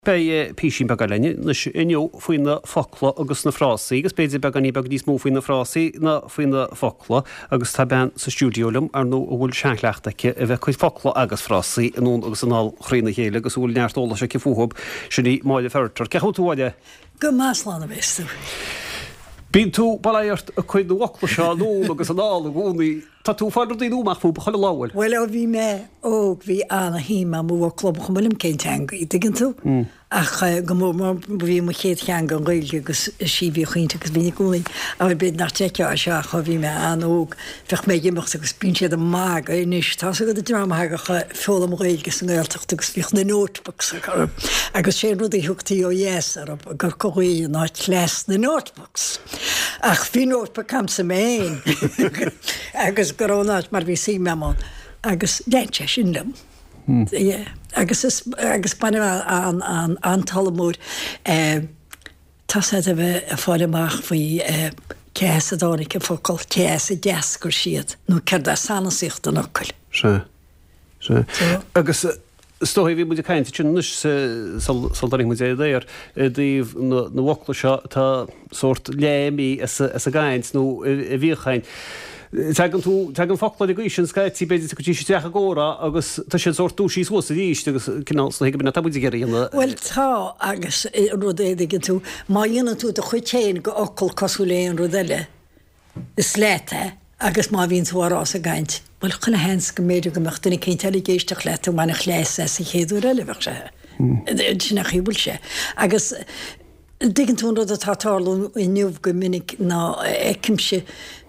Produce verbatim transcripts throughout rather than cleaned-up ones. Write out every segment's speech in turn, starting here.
Bei písín bag lenne leis inniu faoin na focla agus na frásaí, agus beidir bag aní bag níos mó faoin na frásaí na faoin na focla agus tá ben sa stúdiúlam ar nó bhfuil seancleachtacha a bheith chuid focla agus frásaí an ón agus anál chrína chéile agus bhfuil neartóla se cifúhab sinní máile fertar. Ceú túáide? Go máslána bhéistú. Bín tú bailairt a chuid na focla seo nó agus an ála gúnaí tá tú fáidir daí núach fú ba chuile láhfuil. Well ó bhí me óg bhí anna híma mú club chumlim céintanga í digan tú. Ach go mór bhí mo chéad cheanga an ghailge agus sí bhí chuinte agus bhí gúnaí a bhí bid nach teice a seach a bhí me an óg fech mé gimachta agus bín siad a mág a inis tá go a drámthagacha fóla am ghailgus an gáilteachta agus bhíoch na notebooks agus sé rud í thugtaí ó dhéas ar gur coghí ná chléas na notebooks. Ach bhí notebook cam sa méin agus gorónáid mar bhí sí meán agus déinte sin dom. Yeah. Agus is agus ban an an antalmód eh tas het we a fáileach faoi eh céas a dánig focail céas a deasgur siad nó ceir a sanna sicht an ocail. Se. Se. Agus Stohi bhí muidir caiinte sin nus soldaring mu é déir díomh na bhocla seo tá sort léimí as a gaiint nó a bhíchain. Tegan tú tegan focla de gaisin scaití beidir go tí teach agóra agus tá sé sort dúsí suas a díist agus cinál na hiigena tá buidir geíonna. Well tá agus rud éigen tú má dhéanaan tú a chuitéin go ocail cosúléon rudeile is léite agus má bhíonn tú arás a gaiint. Well chuna hens go méidir go meachtainna cinnteala géisteach leat mana chléis sa chéadú eilehah se. Sinna chibúil sé. Agus digan tún rud a tátáú i nniuh go minic ná écimse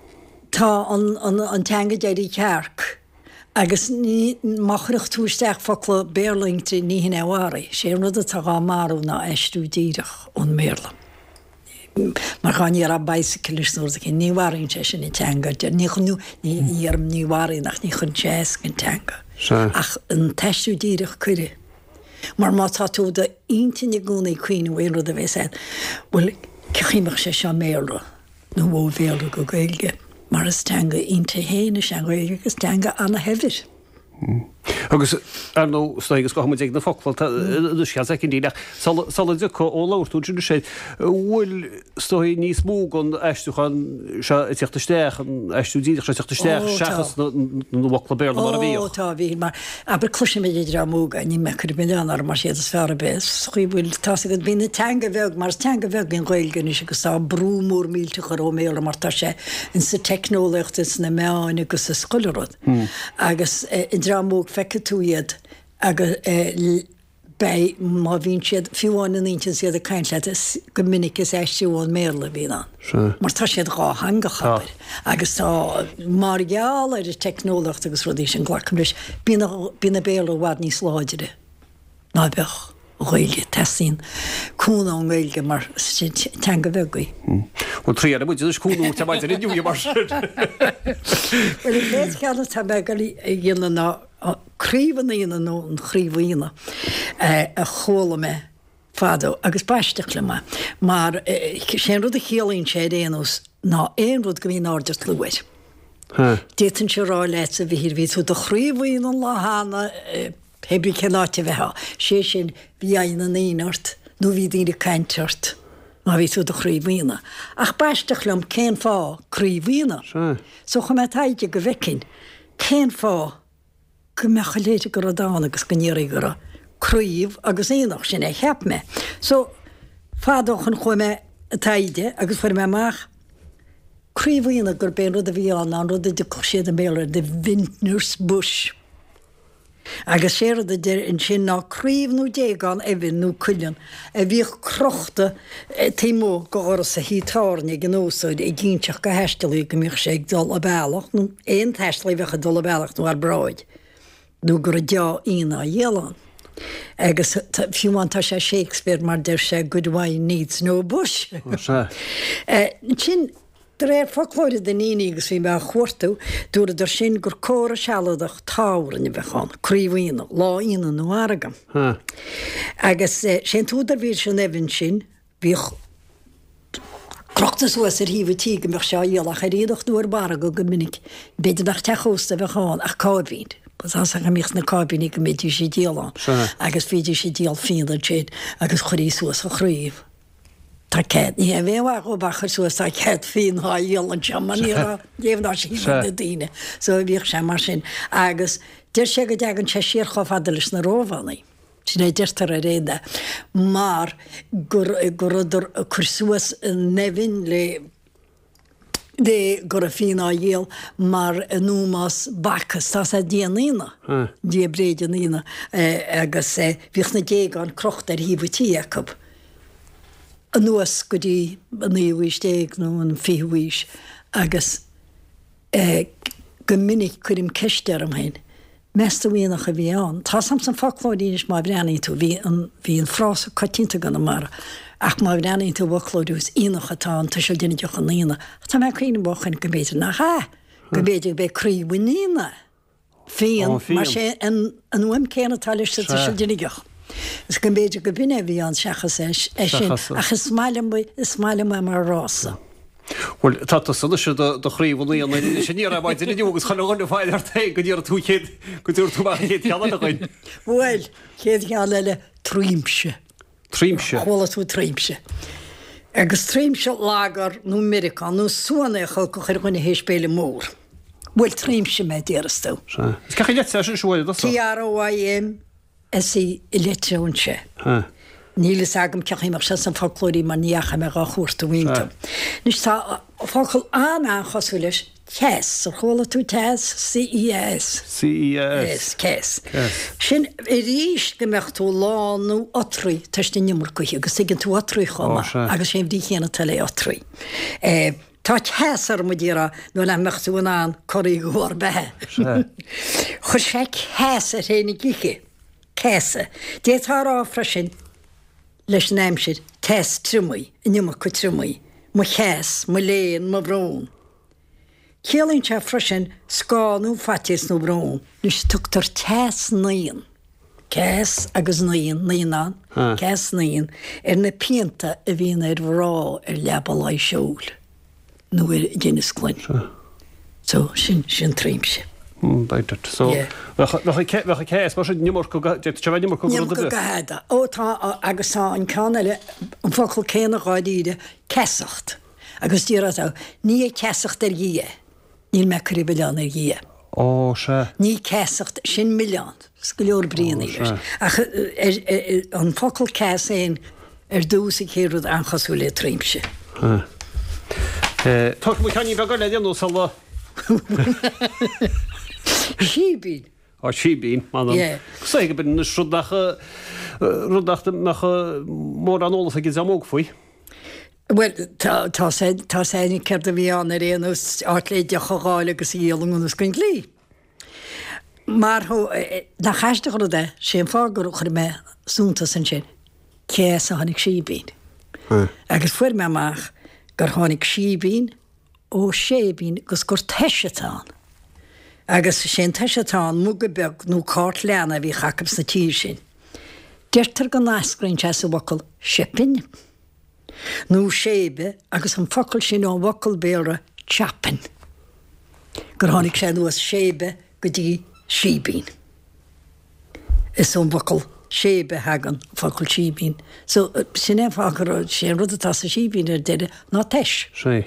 tá an teanga déirí cearc agus ní machreach túisteach focla béirlingtí ní hin éhhaí, sé rud a tá gá marú ná eistú díireach ón méla. Mar gáin ar a bicyclis nóir a níhhaing sé sin í teanga, ní chunú ní arm níhhaí nach ní chun téas an teanga. Ach an teistú díireach cuire. Mar má tá tú de intainine gúnaí cuioine bhfuil rud a bheith sé, bhfuil cechéimeach sé seo méla nó bhó bhéala go gailge. Mar is teanga ínta héine se goige agus teanga anna hefir. Agus ar nó stoigus go ag na focla cheas cin díach sal ducha ó láirtú sin sé bhfuil stoi níos mú an eistúchan se teachtasteach an eistúdíach se teachtasteach seachas nó bhocla béla mar a bhí. Ó tá bhí mar aber cluisi mé idir a múga ní me chu beanar mar siad sfera bes. Chuí bhfuil tá go bhína teanga bheh mar teanga bheh bhín ghilgan is agus tá brúmór mílte go méla mar tá sé in sa technolaachtas na meáin agus sa scoilerod. Agus drámóg feice túiad agus bei má bhín siad fiúháin in intin siad a caiint le go minic is eistúháin méla bhíán. Mar tá siad gá hanga chair. Agus tá margheall ar a technolacht agus rudí sin ghlacamris bína béla bhhad níos láideire. Ná bech ghilge testín cúna an ghilge mar teanga bhegaí. Well trí ar buidir cúnú tá maidir inniu mar. Well i léad ceanna tá begaí dhéanana ná críomhanna íana nó an chríomhína a chola me fádó agus baisteach le me. Mar sé rud a chéalaíonn sé déanús ná éon rud go bhíon áidir luid. Déan se rá leit a bhíhir ví tú do chríomhíon an láhanana hebrí celáte bheitha. sé sin bhí aon an éonart nó bhí dína caiintart. Má bhí tú do chríomhína. Ach baisteach lem cén fá chríomhína. So chu me taide go bhicinn cén fá go mecha léite go a dána agus go níir go a críomh agus éonach sin é cheap me. So fádóchan chu me a taide agus fuair me amach críomhína gur ben rud a bhíán an rud de cosiad a mélar de Vintners Bush. Agus sé a de in sin ná críomhnú déán a bhín nó cuilean a bhíoh crochta tímó go áras a hítáne gnósáid i ggínteach go heistelí go mích sé ag dul a bailach nó éon teistlaí bhecha dul a bailach nó ar braid. Nó gur a deá ína dhélan. Agus fiúmantá sé Shakespeare mar der sé good wine needs no bush. Sin réir folklóide den ínigus bhí me a chuirtú dúra idir sin gur córa sealadach táhranne bheitán, críomhína, láína nó agam. Agus sé túdar bhí sin ebhann sin bhí crochtas was ar híomhtí go meach seo dhéalach a réadach dúar bara go go minic beidir nach techósta bheitán ach cábhín. as a mís na cabíní go méidir sé díalán, agus féidir sé díal féan an séad agus choirí suas a chríomh. Tá céad ní a bhéhha go bachar suas a céad féon há díal an teammaní déobh sí na daine, so bhíoh sé mar sin. Agus Dir sé go deagan te sír cho fadalis na róhannaí. Sin é deirtar a réide. Mar gur idir chusuas nevin le de gur a fína dhéal mar númas bachas tá a díanaína. Dí bréideanína agus bhíoch na déag an crocht ar híbutí acab. A nuas go dtí an níomhhuiis déag nó an fihuiis agus go minic chuirim ceiste am hain. Mesta bhíonach a bhí an. Tá sam san folklódínis má bhreanaí tú bhí an frás catínta gan mar ach má bhreanaí tú bhlódús íach atá an tuisiil duine deoch an lína. Tá me chuoine bchan go béidir nach ha go béidir be críomhnína féan mar sé an bhaim céanna talis sa tuisiil duine deoch. Is go béidir go bine bhí an seachas é sin ach is smáile me mar rása. Well, tá sanna se do chríomhnaí an sé ní bhaid in dúgus chaáinna fáil ar ta go dtíar tú chéad go dúir tú chéad cheanna chuin. Bhfuil chéad chean leile tríimse. Tríimse? Chla tú tríimse. Agus tríimse lágar nó Americán nó suanna chu go chuir chuinna héispéile mór. Bhfuil tríimse me déarastó. Is ce le sin seáil do? Tí ar óhaim is í leitúnse. Nílas agam ceachimach se san folklórí mar níacha me a chóirta bhainte. Nus tá fáil an an chosú leis Ces, ar chola tú Ces, C E S. C E S. Ces. Sin i ríist go meach tú lánú otraí teiste nimar chuí, agus igen tú otraí choma, agus sé bhdí chéanana tala otraí. Tá Ces ar mu díra nó le meach tú an choirí gohar bethe. Chu sé Ces a réna giche. Césa. Détá áfra sin leis neimsir Ces trúmaí, nimar chu trúmaí, mo Ces, mo léon, mo brón. Céalainn te freisin scánú fatis nó brón, nus tugtar Ces naíon. Ces agus naíon, naíonán, Ces naíon, ar na pianta a bhíon ar bhrá ar lebal ai seúil. Nó ar dhéanana sglinn. So, sin sin tríimse. Beidir. So, bhecha Ces, mar sin nimar go nimar go Nimar go gaheada. Ó tá agus tá an cánaile an focail céanna gáidíide cesacht. Agus díra tá, ní é cesacht ar dhíe. Níl me chuí beán ar dhíe. Ó, se. Ní cesacht sin millián. Sco leor bríon íir. Ach an focail Ces éin ar dúsa chéadúd anchasú le tríimse. Tá mu chaní bhegar le déanú sala. Síbín. Á síbín, man. Sé go bin ruddacha ruddacha mór an ólas a gid amóg faoi. Well, tá séna ceir a bhí an ar réanús áitléide choáil agus íalún ús gin lí. Mar na chaiste go de sé fágur chu me súnta san sin Ces a tháinig síbín. Agus fuair me amach gur tháinig síbín ó sébín gus gur teisetán. Agus sé teisetán mu go beag nó cát leanna bhí chacab sa tíir sin. Deirtar go nascrainn te sa bhacail sipin. Nó sébe agus an focail sin ó bhacail béra chapin. Gur tháinig sé nuas sébe go dtí síbín. Is an bhacail sébe hagan focail síbín. So sin é fágur sé rudatá sa síbín ar deire ná teis. Sé.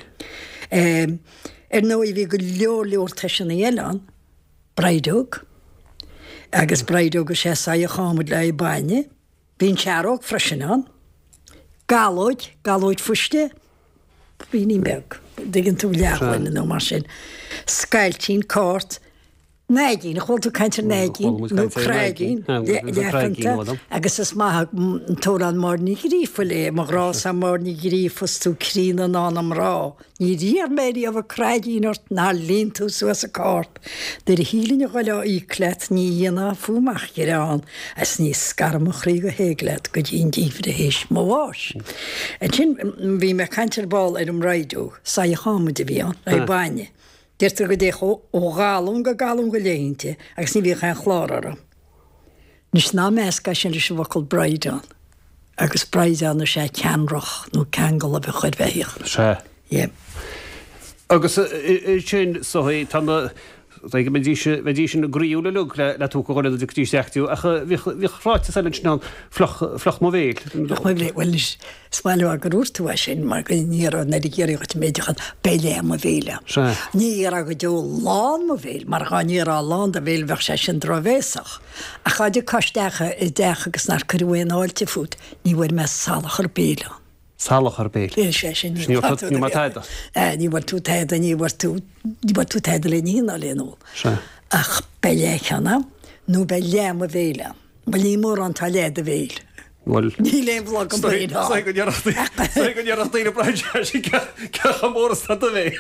Er nó i bhí go leor leor teisina eán, braidóg, agus braidóg go sé sa a chámud le baine, bhín tearóg freisinán, galóid, galóid fuiste, bhí ní beg, diggin tú leachhaine nó mar sin, scailtín cát, Naigín, chul tú caiintear naigín, nó craigín, leachanta, agus is maithe tóran mór ní grífa le, mar rás a mór ní grífas tú crína ná am rá. Ní ríar méri a bh craigín ort ná lín tú suas a cát. Dir hílinn go le íclet ní dhéana fúmach girán, as ní scarmach rí go hégled go dín dífre héis má bháis. En sin bhí me caiintear ball ar an raidú, sa a chámud a bhíán, ra baine. Deirtar go déch ó gáún go gáún go léinte, agus ní bhí an chlárara. Nus ná measca sin leis bhacail braidán, agus braidán na sé ceanrach nó ceangal a bheith chuid bheith. Se. Yep. Agus sin soí tá dí sin na gríúla lu le tú goile a tí seachú a bhíráte se ná floch má bhéil. bhfuil sáile a gurúirtú sin mar go ní na géiríocht méidechan béile a bhéile. Ní a go dú lán a bhéil mar gáí á lán a bhéil bheh sé sin drovéach. A chaidir caistecha i d decha agus nar chuhhéon áilte fút, ní bhfuil me salach ar béile. Salach ar béil. sé sin ní taide. Ní bhar tú taide ní bhar tú ní bhar tú taide le nína léú. Ach beléchanna nó be léam a bhéile. Ba lí mór an tá léad a bhéil. Ní léon bhlog an béile. go dearach daoine breid sin ce móras a bhéil.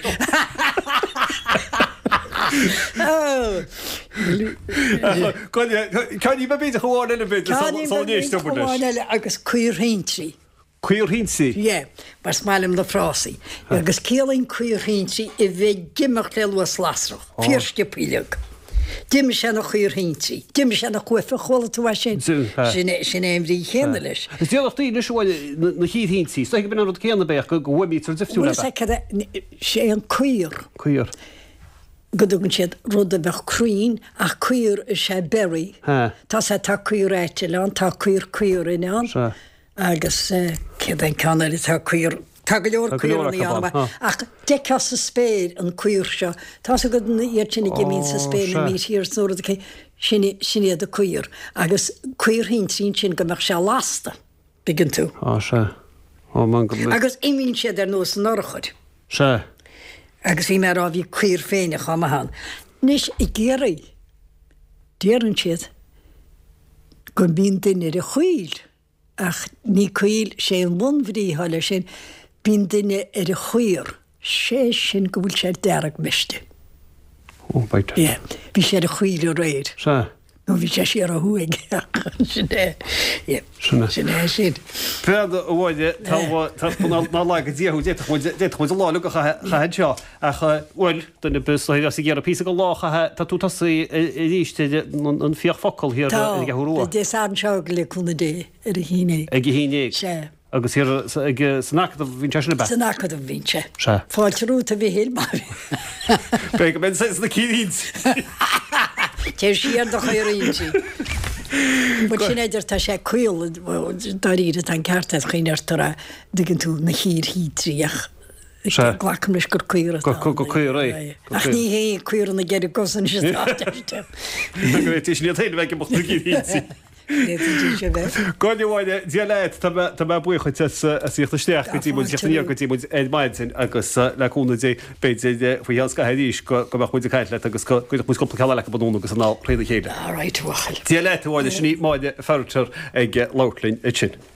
Caní be bíide chuáin le bit Caní agus cuiirhintrí. Cuiirhintí? Jé, mar smáilm le frásaí. Agus céalainn cuiirhintí i bheith gimach le luas lasrach, fíorste píileag. Dim sé na chuirhintí, Dim sé na chufa chola tú sin sin éimrí chéna leis. Is déach daoine seáil na chiíhintí, Sta ben an céanana beach go gohfuí tar deftú sé an cuiir. Cuiir. Godugann siad rud a bheith cruín ach cuiir is sé berí. Tá sé tá cuiir éite leán tá cuiir cuiir in an. Agus cé an canar tá cuiir tá go leor cuiir í anna ach de cas sa spéir an cuiir seo tá go iad sinna gimín sa spéir na mí hir nóra sinnéad a cuiir agus cuiir hín trín sin go meach se lásta bigin tú. Agus imín siad ar nós norchaid. Se. Agus bhí mar á bhí cuiir féine chamahan. Nis i ggéirí déann siad go bíon duine a chuil. Ach ní cuil sé an bhrí háile sin bíon duine ar a chuir sé sin go bhfuil sé dearach meiste. Bhí sé a chuil a réir. nó bhí sé sé ar a thuig sin sin. Pead bhide ná le go díú dé chuid láú go chahead seo a bhfuil duna bus as ggéar a pí go láthathe tá tú ríiste an fioch focail hir gothúa. Dé an seo le chuna dé ar a híine. Ag híine sé. Agus sanachcha a bhín tena be. Sanachcha a bhíse. Fáilteúta bhí hé mar. Be go ben sé na cíhíd. Téir siar do chuirítí. Bud sin idir tá sé cuil daríre an ceartta chuineartar digin tú na hír hítríach. Glacham leis gur cuiir. Go cuiir é. Ach ní hé cuiir na geidir gosan sé áteirte. Tí sin téile bheith mo hítí. Gáinehhaide dialéid tá buchaid a síochttasteach go tíú tíar go tíú ed maidsin agus leúna dé beidir faohealca heíis go go chuide caiile agus chuide mu compla le banúna agus an ná réidir chéile. Áráid bhachail. Dialéid bháide sinní máide fertar ag láirlinn i sin.